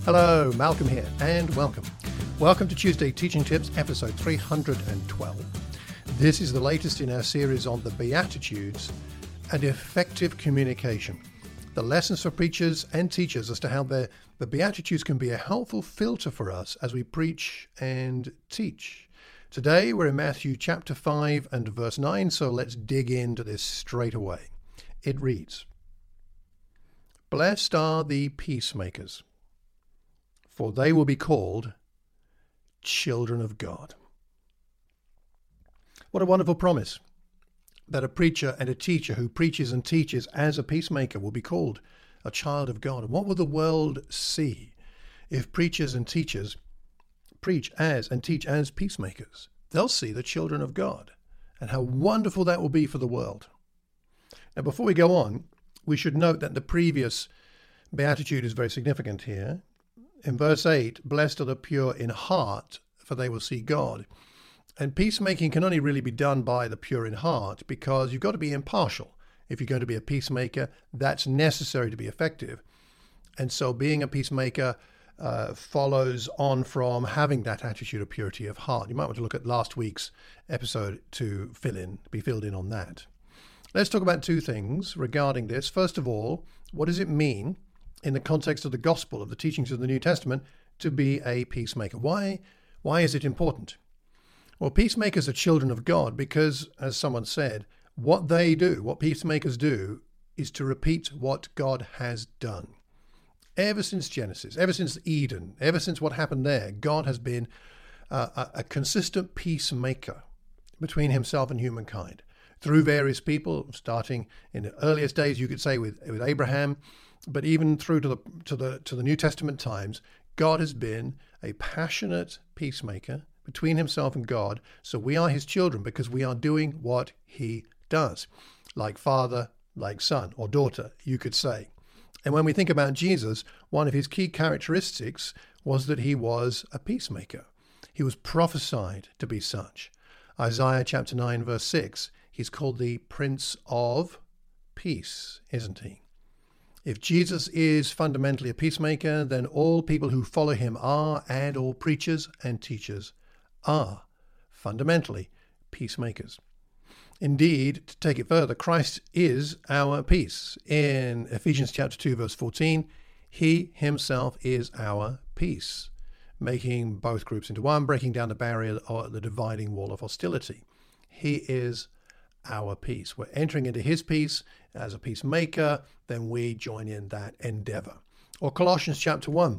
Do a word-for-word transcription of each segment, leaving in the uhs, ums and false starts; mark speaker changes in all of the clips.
Speaker 1: Hello, Malcolm here, and welcome. Welcome to Tuesday Teaching Tips, episode three hundred twelve. This is the latest in our series on the Beatitudes and effective communication. The lessons for preachers and teachers as to how the, the Beatitudes can be a helpful filter for us as we preach and teach. Today we're in Matthew chapter five and verse nine, so let's dig into this straight away. It reads, "Blessed are the peacemakers, for they will be called children of God." What a wonderful promise, that a preacher and a teacher who preaches and teaches as a peacemaker will be called a child of God. And what will the world see if preachers and teachers preach as and teach as peacemakers? They'll see the children of God, and how wonderful that will be for the world. Now, before we go on, we should note that the previous beatitude is very significant here. In verse eight, "Blessed are the pure in heart, for they will see God." And peacemaking can only really be done by the pure in heart, because you've got to be impartial. If you're going to be a peacemaker, that's necessary to be effective. And so being a peacemaker uh, follows on from having that attitude of purity of heart. You might want to look at last week's episode to fill in, be filled in on that. Let's talk about two things regarding this. First of all, what does it mean in the context of the gospel, of the teachings of the New Testament, to be a peacemaker? Why, why is it important? Well, peacemakers are children of God because, as someone said, what they do, what peacemakers do, is to repeat what God has done. Ever since Genesis, ever since Eden, ever since what happened there, God has been uh, a, a consistent peacemaker between himself and humankind through various people, starting in the earliest days, you could say, with, with Abraham, but even through to the to the to the New Testament times, God has been a passionate peacemaker between himself and God. So we are his children because we are doing what he does, like father, like son or daughter, you could say. And when we think about Jesus, one of his key characteristics was that he was a peacemaker. He was prophesied to be such. Isaiah chapter nine, verse six, he's called the Prince of Peace, isn't he? If Jesus is fundamentally a peacemaker, then all people who follow him are, and all preachers and teachers are, fundamentally peacemakers. Indeed, to take it further, Christ is our peace. In Ephesians chapter two, verse fourteen, he himself is our peace, making both groups into one, breaking down the barrier or the dividing wall of hostility. He is our peace. We're entering into his peace as a peacemaker, then we join in that endeavor. Or Colossians chapter one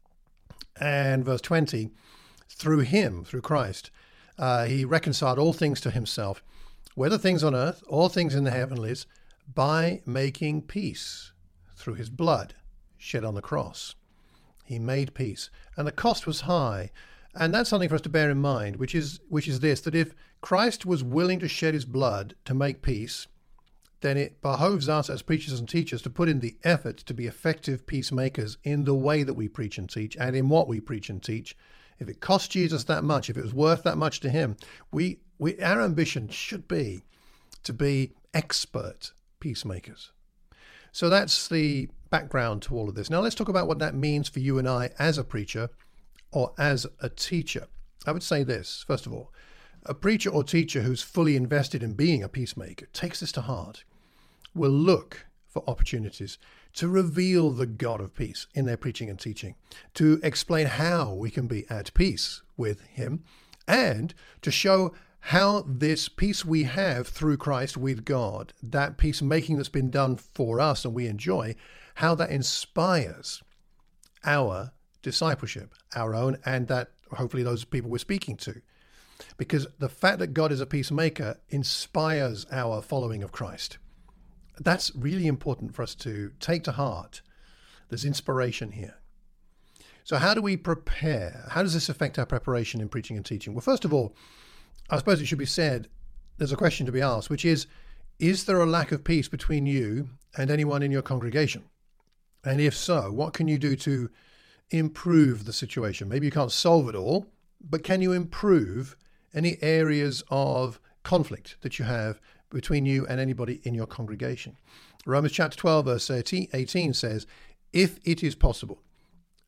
Speaker 1: and verse twenty, through him, through Christ, uh, he reconciled all things to himself, whether things on earth or things in the heavenlies, by making peace through his blood shed on the cross. He made peace, and the cost was high. And that's something for us to bear in mind, which is which is this, that if Christ was willing to shed his blood to make peace, then it behoves us as preachers and teachers to put in the effort to be effective peacemakers in the way that we preach and teach and in what we preach and teach. If it cost Jesus that much, if it was worth that much to him, we, we our ambition should be to be expert peacemakers. So that's the background to all of this. Now let's talk about what that means for you and I as a preacher or as a teacher. I would say this, first of all, a preacher or teacher who's fully invested in being a peacemaker, takes this to heart, will look for opportunities to reveal the God of peace in their preaching and teaching, to explain how we can be at peace with him, and to show how this peace we have through Christ with God, that peacemaking that's been done for us and we enjoy, how that inspires our discipleship, our own, and that hopefully those people we're speaking to. Because the fact that God is a peacemaker inspires our following of Christ. That's really important for us to take to heart. There's inspiration here. So how do we prepare? How does this affect our preparation in preaching and teaching? Well, first of all, I suppose it should be said, there's a question to be asked, which is, is there a lack of peace between you and anyone in your congregation? And if so, what can you do to improve the situation? Maybe you can't solve it all, but can you improve any areas of conflict that you have between you and anybody in your congregation? Romans chapter twelve, verse eighteen says, if it is possible,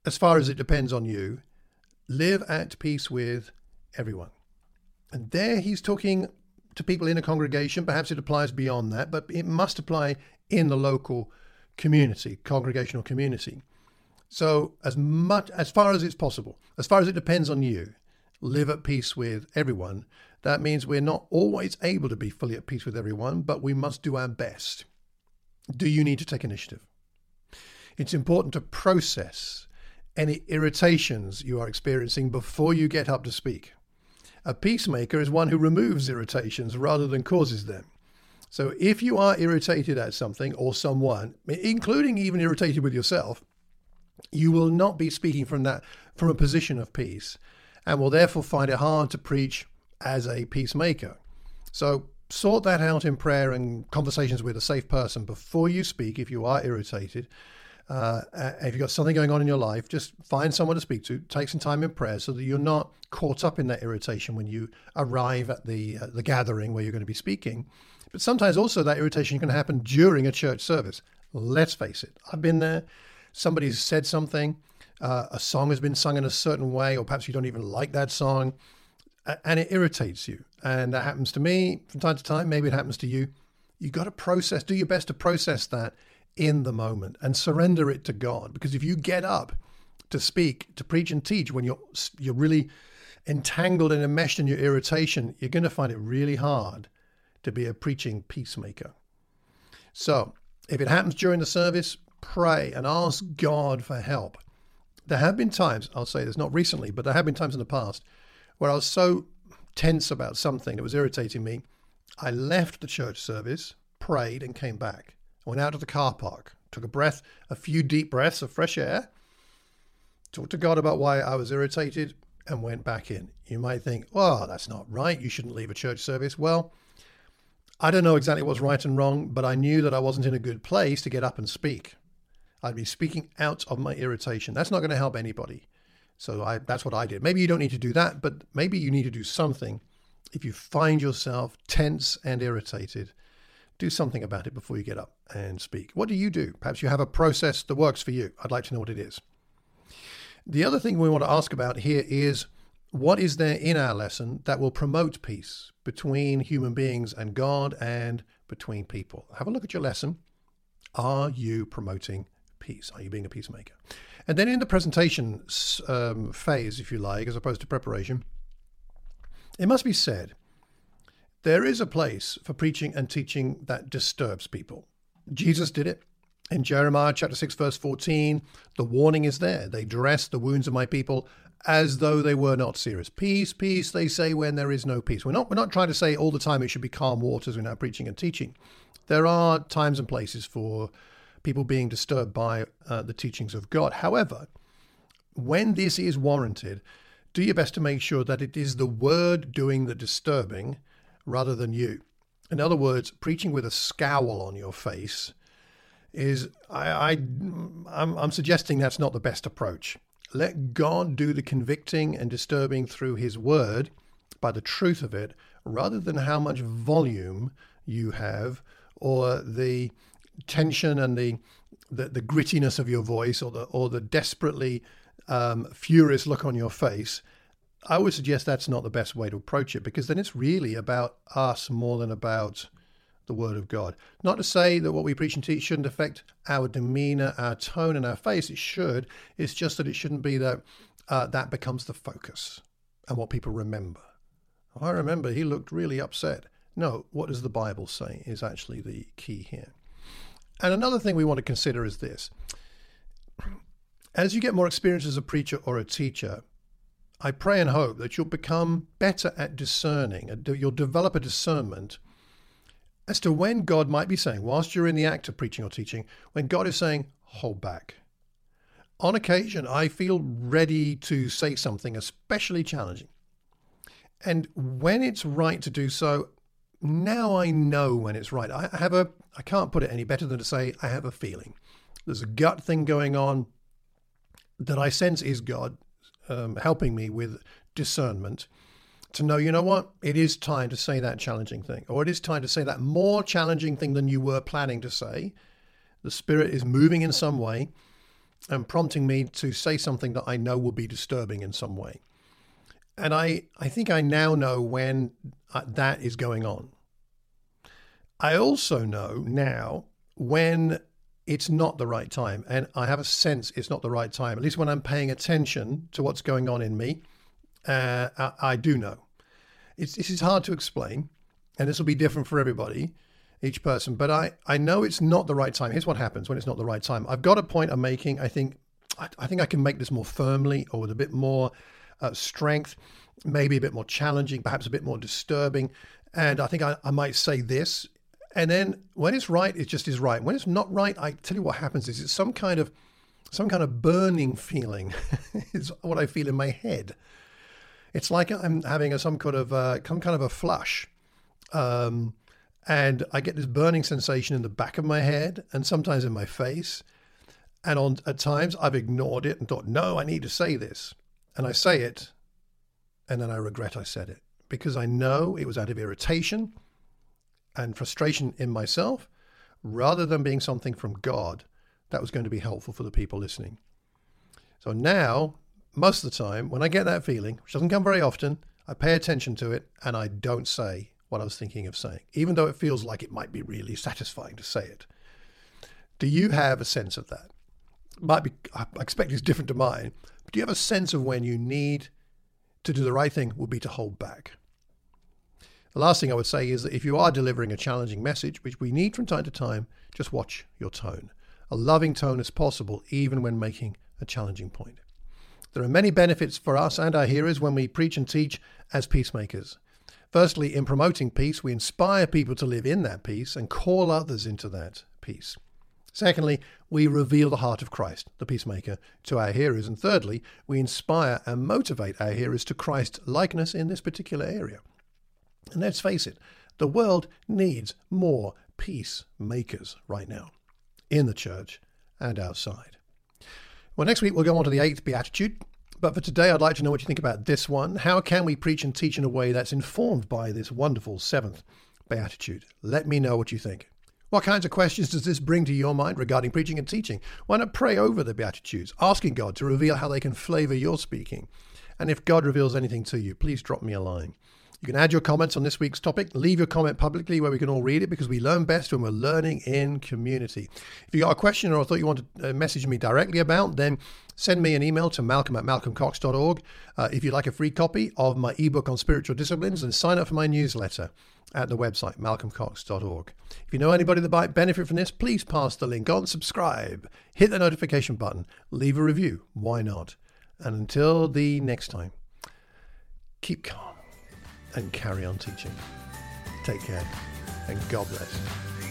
Speaker 1: as far as it depends on you, live at peace with everyone. And there he's talking to people in a congregation. Perhaps it applies beyond that, but it must apply in the local community, congregational community. So as much, as far as it's possible, as far as it depends on you, live at peace with everyone. That means we're not always able to be fully at peace with everyone, but we must do our best. Do you need to take initiative? It's important to process any irritations you are experiencing before you get up to speak. A peacemaker is one who removes irritations rather than causes them. So if you are irritated at something or someone, including even irritated with yourself, you will not be speaking from that from a position of peace, and will therefore find it hard to preach as a peacemaker. So sort that out in prayer and conversations with a safe person before you speak. If you are irritated, uh, if you've got something going on in your life, just find someone to speak to, take some time in prayer so that you're not caught up in that irritation when you arrive at the uh, the gathering where you're going to be speaking. But sometimes also that irritation can happen during a church service. Let's face it, I've been there. Somebody's said something, uh, a song has been sung in a certain way, or perhaps you don't even like that song, and it irritates you. And that happens to me from time to time. Maybe it happens to you. You got to process, do your best to process that in the moment and surrender it to God. Because if you get up to speak, to preach and teach when you're you're really entangled and enmeshed in your irritation, you're going to find it really hard to be a preaching peacemaker. So if it happens during the service, pray and ask God for help. There have been times, I'll say this, not recently, but there have been times in the past where I was so tense about something that was irritating me, I left the church service, prayed, and came back. I went out to the car park, took a breath, a few deep breaths of fresh air, talked to God about why I was irritated, and went back in. You might think, well, that's not right. You shouldn't leave a church service. Well, I don't know exactly what's right and wrong, but I knew that I wasn't in a good place to get up and speak. I'd be speaking out of my irritation. That's not going to help anybody. So I, that's what I did. Maybe you don't need to do that, but maybe you need to do something. If you find yourself tense and irritated, do something about it before you get up and speak. What do you do? Perhaps you have a process that works for you. I'd like to know what it is. The other thing we want to ask about here is, what is there in our lesson that will promote peace between human beings and God and between people? Have a look at your lesson. Are you promoting peace? Are you being a peacemaker? And then in the presentation um, phase, if you like, as opposed to preparation, it must be said, there is a place for preaching and teaching that disturbs people. Jesus did it. In Jeremiah chapter six, verse fourteen, the warning is there. They dress the wounds of my people as though they were not serious. Peace, peace, they say when there is no peace. We're not, we're not trying to say all the time it should be calm waters in our preaching and teaching. There are times and places for people being disturbed by uh, the teachings of God. However, when this is warranted, do your best to make sure that it is the word doing the disturbing rather than you. In other words, preaching with a scowl on your face is, I, I, I'm, I'm suggesting that's not the best approach. Let God do the convicting and disturbing through his word by the truth of it, rather than how much volume you have or the tension and the, the, the grittiness of your voice or the, or the desperately um, furious look on your face. I would suggest that's not the best way to approach it, because then it's really about us more than about the word of God. Not to say that what we preach and teach shouldn't affect our demeanor, our tone, and our face. It should. It's just that it shouldn't be that uh, that becomes the focus and what people remember. I remember he looked really upset. No, what does the Bible say is actually the key here. And another thing we want to consider is this. As you get more experience as a preacher or a teacher, I pray and hope that you'll become better at discerning, and you'll develop a discernment as to when God might be saying, whilst you're in the act of preaching or teaching, when God is saying, hold back. On occasion, I feel ready to say something especially challenging. And when it's right to do so, now I know when it's right. I have a, I can't put it any better than to say, I have a feeling. There's a gut thing going on that I sense is God um, helping me with discernment to know, you know what, it is time to say that challenging thing, or it is time to say that more challenging thing than you were planning to say. The Spirit is moving in some way, and prompting me to say something that I know will be disturbing in some way. And I, I think I now know when uh, that is going on. I also know now when it's not the right time. And I have a sense it's not the right time, at least when I'm paying attention to what's going on in me. Uh, I, I do know. It's, this is hard to explain, and this will be different for everybody, each person. But I, I know it's not the right time. Here's what happens when it's not the right time. I've got a point I'm making. I think I, I think I can make this more firmly or with a bit more uh, strength, maybe a bit more challenging, perhaps a bit more disturbing. And I think I, I might say this. And then when it's right, it just is right. When it's not right, I tell you what happens is it's some kind of some kind of burning feeling is what I feel in my head. It's like I'm having a, some kind of uh, some kind of a flush. Um, and I get this burning sensation in the back of my head and sometimes in my face. And on at times I've ignored it and thought, no, I need to say this. And I say it, and then I regret I said it because I know it was out of irritation and frustration in myself, rather than being something from God that was going to be helpful for the people listening. So now, most of the time, when I get that feeling, which doesn't come very often, I pay attention to it and I don't say what I was thinking of saying, even though it feels like it might be really satisfying to say it. Do you have a sense of that? Might be, I expect it's different to mine, but do you have a sense of when you need to do the right thing would be to hold back? The last thing I would say is that if you are delivering a challenging message, which we need from time to time, just watch your tone. A loving tone is possible even when making a challenging point. There are many benefits for us and our hearers when we preach and teach as peacemakers. Firstly, in promoting peace, we inspire people to live in that peace and call others into that peace. Secondly, we reveal the heart of Christ, the peacemaker, to our hearers. And thirdly, we inspire and motivate our hearers to Christ likeness in this particular area. And let's face it, the world needs more peacemakers right now, in the church and outside. Well, next week we'll go on to the eighth beatitude. But for today, I'd like to know what you think about this one. How can we preach and teach in a way that's informed by this wonderful seventh beatitude? Let me know what you think. What kinds of questions does this bring to your mind regarding preaching and teaching? Why not pray over the beatitudes, asking God to reveal how they can flavor your speaking? And if God reveals anything to you, please drop me a line. You can add your comments on this week's topic. Leave your comment publicly where we can all read it, because we learn best when we're learning in community. If you got a question or a thought you want to message me directly about, then send me an email to malcolm at malcolm cox dot org. Uh, if you'd like a free copy of my ebook on spiritual disciplines, then sign up for my newsletter at the website malcolm cox dot org. If you know anybody that might benefit from this, please pass the link on, subscribe, hit the notification button, leave a review. Why not? And until the next time, keep calm and carry on teaching. Take care, and God bless.